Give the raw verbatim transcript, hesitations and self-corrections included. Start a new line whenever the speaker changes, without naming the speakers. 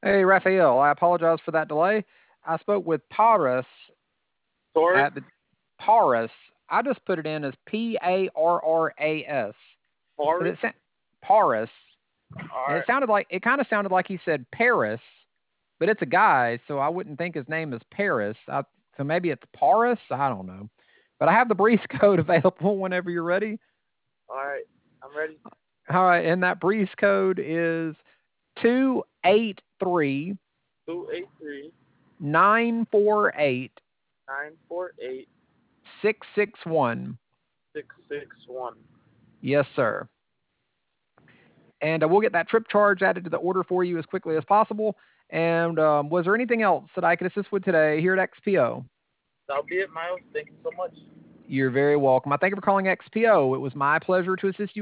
Hey, Raphael, I apologize for that delay. I spoke with Paris
Taurus?
at the Paris. I just put it in as P A R R A S because
Taurus?
it sa- Paris, and it
Alright.
sounded like it kind of sounded like he said Paris, but it's a guy, so I wouldn't think his name is Paris. I, so maybe it's Paris. I don't know, but I have the breeze code available whenever you're ready.
Alright. I'm ready.
All right, and that breeze code is two eight three
Two eight three
nine four eight
nine four eight
six six one.
six six one.
Yes, sir. And uh, we'll get that trip charge added to the order for you as quickly as possible. And um, was there anything else that I could assist with today here at X P O?
That'll be it, Miles. Thank you so much.
You're very welcome. I thank you for calling X P O. It was my pleasure to assist you